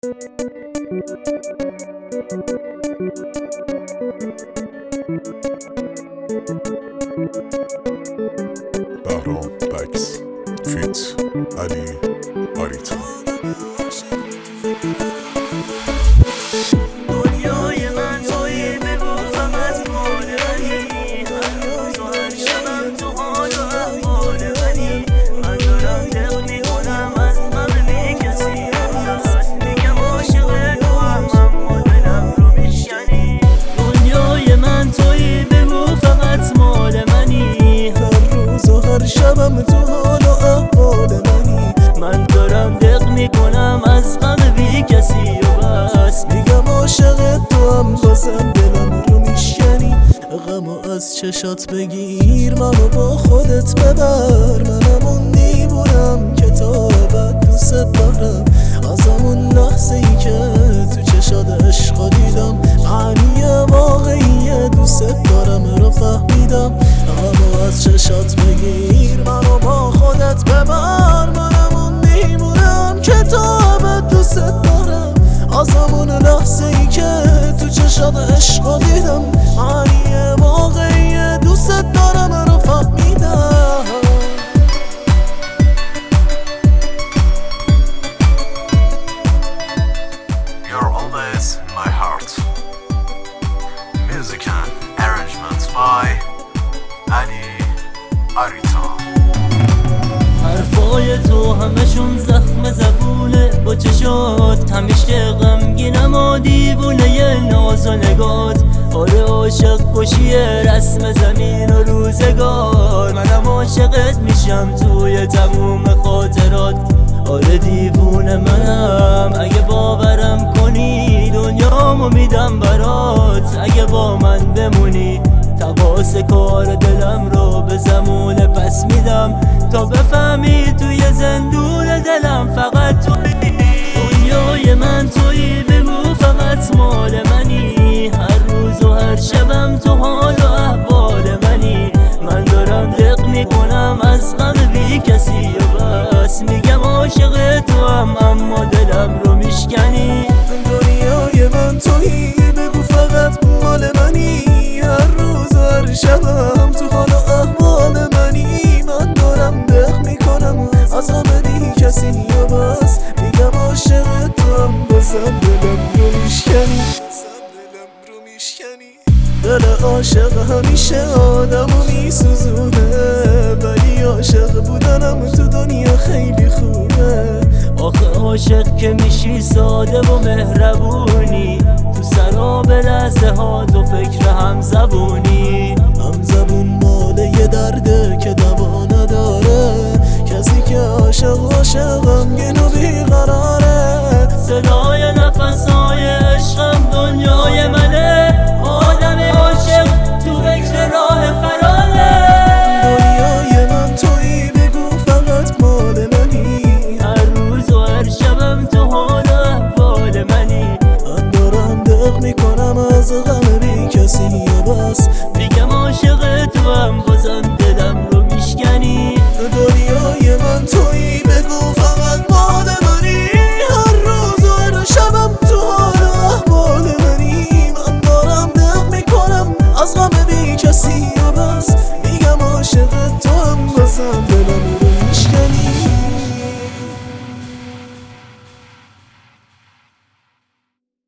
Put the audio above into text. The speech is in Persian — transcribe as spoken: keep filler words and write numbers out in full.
بهرام بکس فیت علی آریتا. دنیای من تویی، بگو فقط مال منی. هر روز و هر شبم تو حال و احوال منی. من دارم دق میکنم از غم بی کسی هست. میگم عاشق توام اما دلم رو میشکنی. دنیای من تویی، بگو فقط مال منی. هر روز و هر شبم تو حال و احوال منی. من دارم دق میکنم از غم بی کسی و بس. میگم عاشق توام بازم دلم رو میشکنی. غمو از چشات بگیر، منو با خودت ببر. منم اون دیوونم که تا بعد دوست دارم. از همون لحظه ای که تو چشات عشق دیدم، معنی واقعی دوست دارم رو فهمیدم. غمو از چشات بگیر، منو با خودت ببر. منم اون دیوونم که تا بعد دوست دارم. از همون لحظه ای که تو چشات عشق دیدم، معنی واقعی دوست دارم رو فهمیدم. You're always in my heart. Music and arrangements by Ali Arita. حرفای تو همشون زخم زبونه، با چشات همیشه غمگینم و دیوونه ناز و نگات. آره عاشق کشیه رسم زمین و روزگار. منم عاشقت میشم توی تموم خاطرات. آره دیوونه منم، اگه باورم کنی دنیامو میدم برات. اگه با من بمونی تقاس کار دلم رو به زمونه پس میدم، تا بفهمی توی زندون دلم فقط تویی. دنیای من تویی، بگو فقط مال منی. هر روز و هر شبم تو حال و احوال منی. من دارم دق میکنم از غم بی کسی و بس. میگم عاشق توام اما دلم رو میشکنی. دنیای من تویی، بگو فقط مال منی. هر روز و هر شبم تو حال و احوال منی. من دارم دق میکنم از غم بی کسی و بس. میگم عاشق توام بازم دلم رو میشکنی. دل عاشق همیشه آدمو میسوزونه، ولی عاشق بودنم تو دنیا خیلی خوبه. آخه عاشق که میشی ساده و مهربونی، تو سراب لحظه ها تو فکر هم زبونی. هم زبون مال یه درده که دوا نداره. کسی که عاشق عاشق غمگین